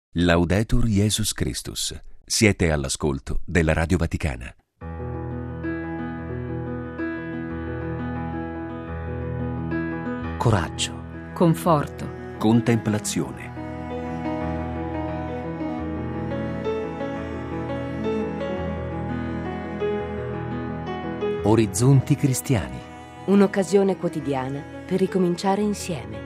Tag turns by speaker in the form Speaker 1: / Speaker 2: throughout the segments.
Speaker 1: Laudetur Jesus Christus. Siete all'ascolto della Radio Vaticana.
Speaker 2: Coraggio,
Speaker 3: conforto,
Speaker 1: Contemplazione.
Speaker 2: orizzonti cristiani.
Speaker 4: Un'occasione quotidiana per ricominciare insieme.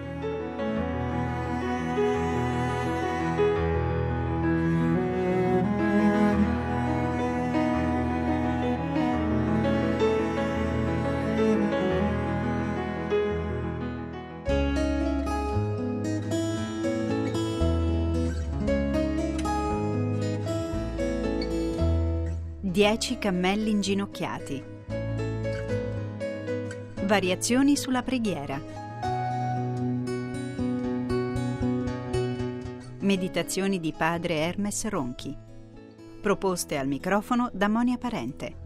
Speaker 5: Dieci cammelli inginocchiati. Variazioni sulla preghiera. Meditazioni di padre Hermes Ronchi. Proposte al microfono da Monia Parente.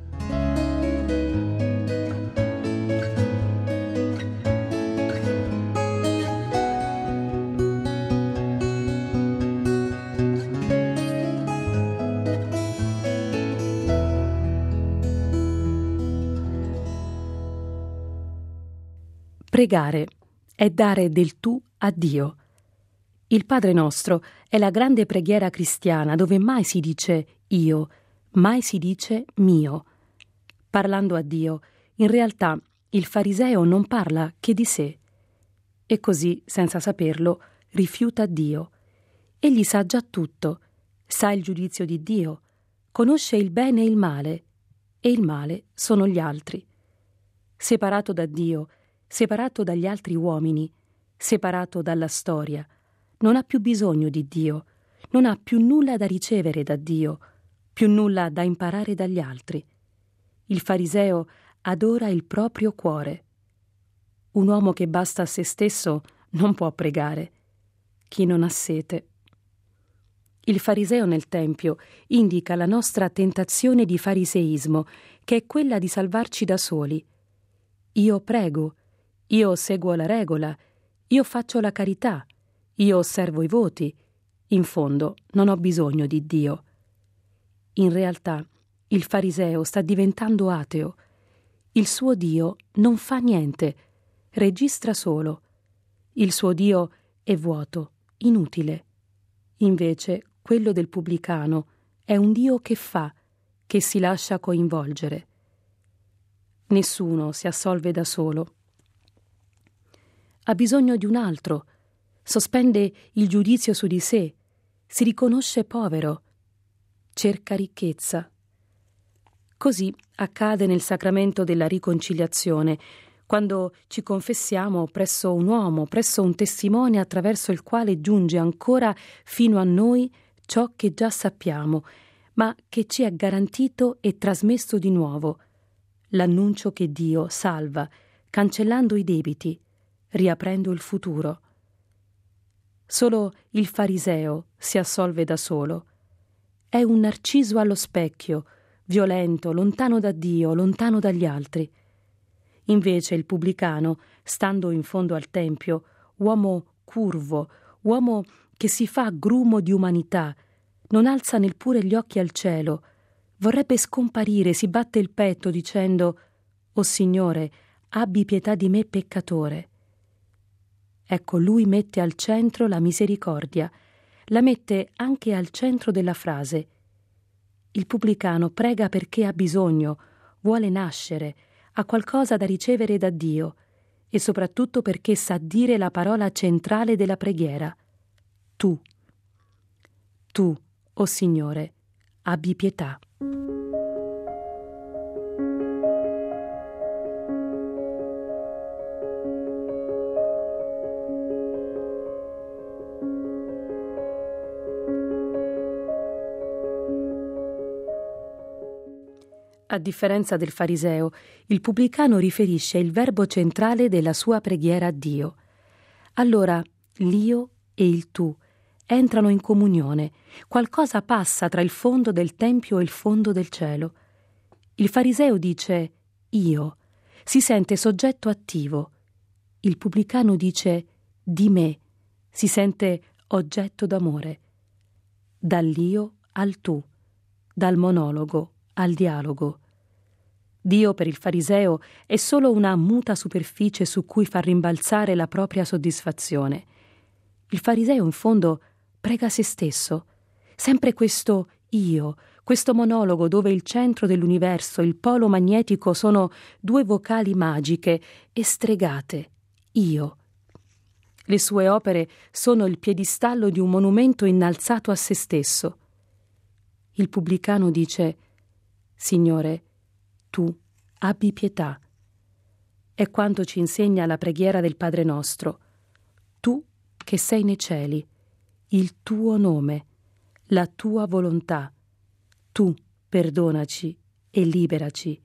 Speaker 3: Pregare è dare del tu a Dio. Il Padre nostro è la grande preghiera cristiana dove mai si dice io, mai si dice mio. Parlando a Dio, in realtà il fariseo non parla che di sé. E così, senza saperlo, rifiuta Dio. Egli sa già tutto, sa il giudizio di Dio, conosce il bene e il male sono gli altri. Separato da Dio, separato dagli altri uomini, separato dalla storia, non ha più bisogno di Dio, non ha più nulla da ricevere da Dio, più nulla da imparare dagli altri. Il fariseo adora il proprio cuore. Un uomo che basta a se stesso non può pregare. Chi non ha sete. Il fariseo nel Tempio indica la nostra tentazione di fariseismo, che è quella di salvarci da soli. Io prego, io seguo la regola, io faccio la carità, io osservo i voti. In fondo non ho bisogno di Dio. In realtà il fariseo sta diventando ateo. Il suo Dio non fa niente, registra solo. Il suo Dio è vuoto, inutile. Invece quello del pubblicano è un Dio che fa, che si lascia coinvolgere. Nessuno si assolve da solo. Ha bisogno di un altro, sospende il giudizio su di sé, si riconosce povero, cerca ricchezza. Così accade nel sacramento della riconciliazione, quando ci confessiamo presso un uomo, presso un testimone attraverso il quale giunge ancora fino a noi ciò che già sappiamo, ma che ci è garantito e trasmesso di nuovo, l'annuncio che Dio salva, cancellando i debiti, riaprendo il futuro. Solo il fariseo si assolve da solo. È un narciso allo specchio, violento, lontano da Dio, lontano dagli altri. Invece il pubblicano, stando in fondo al tempio, uomo curvo, uomo che si fa grumo di umanità, non alza neppure gli occhi al cielo, vorrebbe scomparire, si batte il petto dicendo: «O Signore, abbi pietà di me peccatore». Ecco, lui mette al centro la misericordia, la mette anche al centro della frase. Il pubblicano prega perché ha bisogno, vuole nascere, ha qualcosa da ricevere da Dio e soprattutto perché sa dire la parola centrale della preghiera. Tu, o Signore, abbi pietà. A differenza del fariseo, il pubblicano riferisce il verbo centrale della sua preghiera a Dio. Allora l'io e il tu entrano in comunione, qualcosa passa tra il fondo del tempio e il fondo del cielo. Il fariseo dice io, si sente soggetto attivo. Il pubblicano dice di me, si sente oggetto d'amore. dall'io al tu, dal monologo al dialogo. Dio per il fariseo è solo una muta superficie su cui far rimbalzare la propria soddisfazione. Il fariseo in fondo prega se stesso, sempre questo io, questo monologo dove il centro dell'universo, il polo magnetico sono due vocali magiche e stregate, io. Le sue opere sono il piedistallo di un monumento innalzato a se stesso. Il pubblicano dice: Signore, tu abbi pietà. È quanto ci insegna la preghiera del Padre nostro. Tu che sei nei cieli, il tuo nome, la tua volontà, tu perdonaci e liberaci.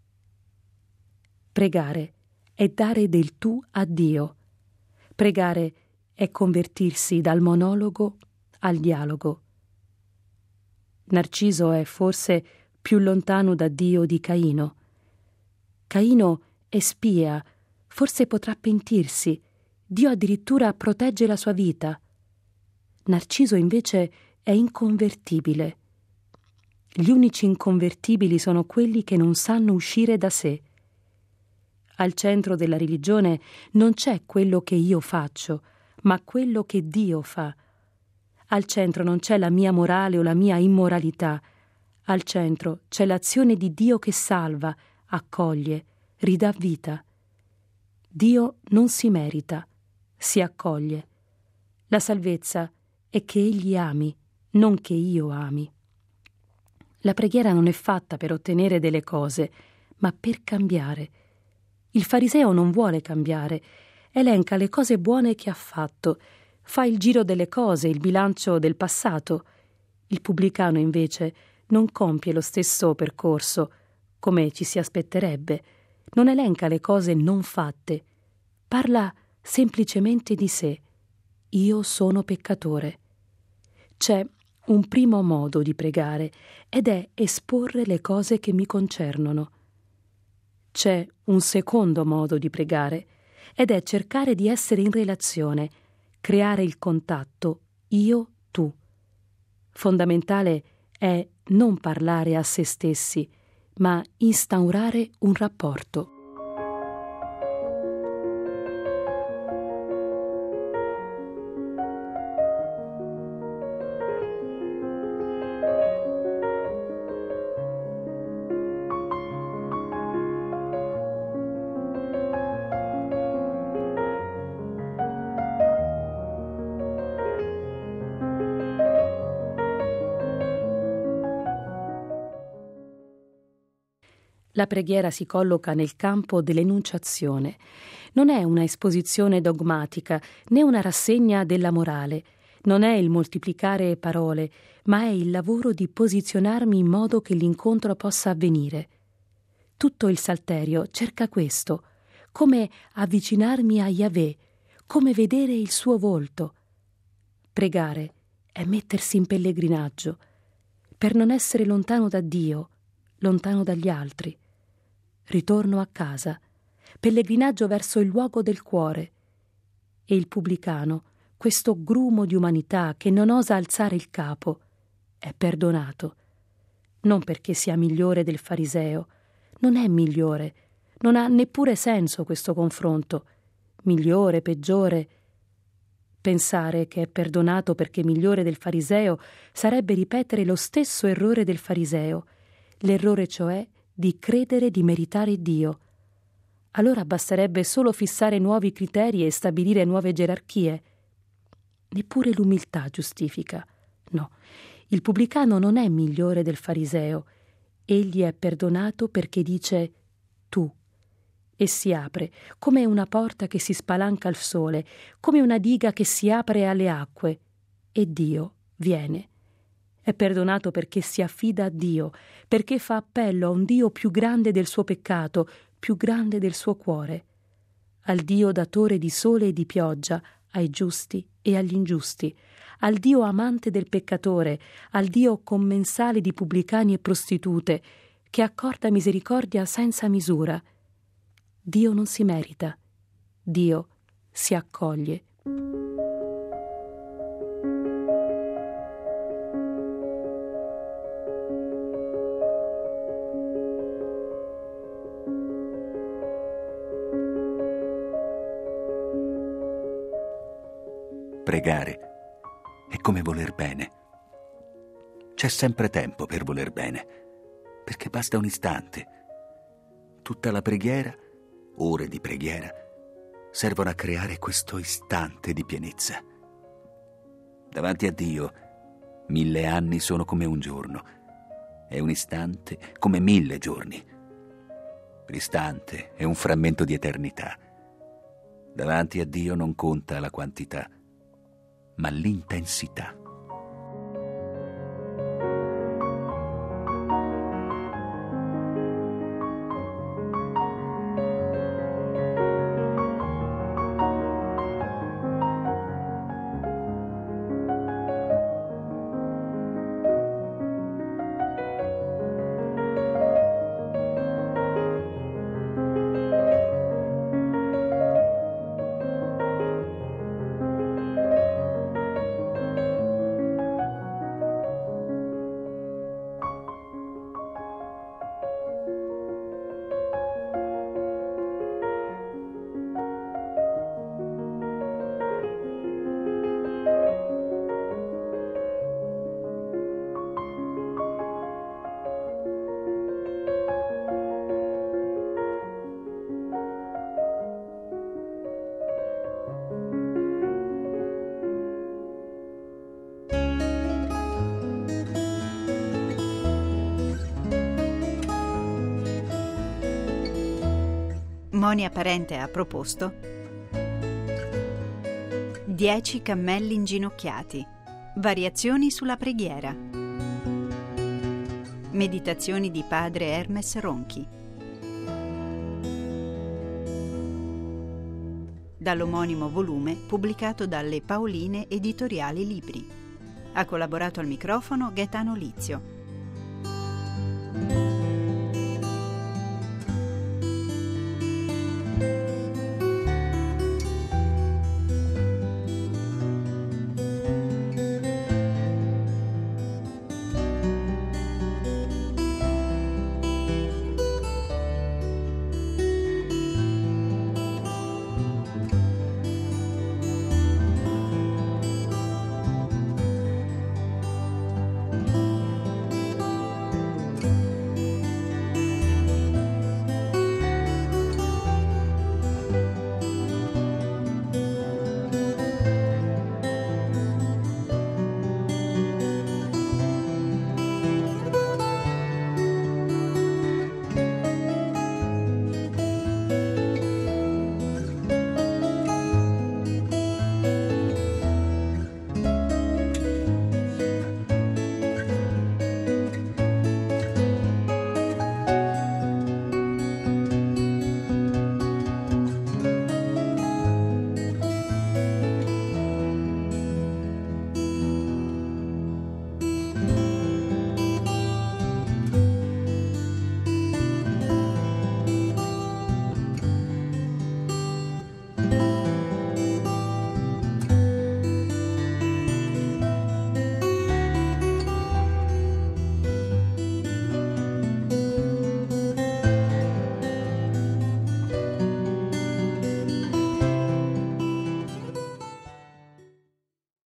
Speaker 3: Pregare è dare del tu a Dio. Pregare è convertirsi dal monologo al dialogo. Narciso è forse più lontano da Dio di Caino. Caino è spia, forse potrà pentirsi. Dio addirittura protegge la sua vita. Narciso invece è inconvertibile. Gli unici inconvertibili sono quelli che non sanno uscire da sé. Al centro della religione non c'è quello che io faccio, ma quello che Dio fa. Al centro non c'è la mia morale o la mia immoralità. Al centro c'è l'azione di Dio che salva, accoglie, ridà vita. Dio non si merita, si accoglie. La salvezza è che Egli ami, non che io ami. La preghiera non è fatta per ottenere delle cose, ma per cambiare. Il fariseo non vuole cambiare, elenca le cose buone che ha fatto, fa il giro delle cose, il bilancio del passato. Il pubblicano invece non compie lo stesso percorso, come ci si aspetterebbe, non elenca le cose non fatte, parla semplicemente di sé. Io sono peccatore. C'è un primo modo di pregare ed è esporre le cose che mi concernono. C'è un secondo modo di pregare ed è cercare di essere in relazione, creare il contatto io-tu. Fondamentale è non parlare a se stessi, ma instaurare un rapporto. La preghiera si colloca nel campo dell'enunciazione. Non è una esposizione dogmatica, né una rassegna della morale. Non è il moltiplicare parole, ma è il lavoro di posizionarmi in modo che l'incontro possa avvenire. Tutto il Salterio cerca questo, come avvicinarmi a Yahweh, come vedere il suo volto. Pregare è mettersi in pellegrinaggio, per non essere lontano da Dio, lontano dagli altri. Ritorno a casa, pellegrinaggio verso il luogo del cuore. E il pubblicano, questo grumo di umanità che non osa alzare il capo, è perdonato. Non perché sia migliore del fariseo, non è migliore, non ha neppure senso questo confronto. Migliore, peggiore. Pensare che è perdonato perché migliore del fariseo sarebbe ripetere lo stesso errore del fariseo, l'errore cioè di credere di meritare Dio. Allora basterebbe solo fissare nuovi criteri e stabilire nuove gerarchie. Neppure l'umiltà giustifica. No, il pubblicano non è migliore del fariseo. Egli è perdonato perché dice tu e si apre, come una porta che si spalanca al sole, come una diga che si apre alle acque, e Dio viene. È perdonato perché si affida a Dio, perché fa appello a un Dio più grande del suo peccato, più grande del suo cuore, al Dio datore di sole e di pioggia, ai giusti e agli ingiusti, al Dio amante del peccatore, al Dio commensale di pubblicani e prostitute, che accorda misericordia senza misura. Dio non si merita, Dio si accoglie.
Speaker 1: pregare è come voler bene. C'è sempre tempo per voler bene, perché basta un istante. Tutta la preghiera, ore di preghiera, servono a creare questo istante di pienezza. Davanti a Dio, 1000 anni sono come un giorno e un istante come 1000 giorni. L'istante è un frammento di eternità. Davanti a Dio non conta la quantità, ma l'intensità.
Speaker 5: Monia Parente ha proposto 10 cammelli inginocchiati, variazioni sulla preghiera, meditazioni di padre Hermes Ronchi, dall'omonimo volume pubblicato dalle Paoline Editoriali Libri. Ha collaborato al microfono Gaetano Lizio.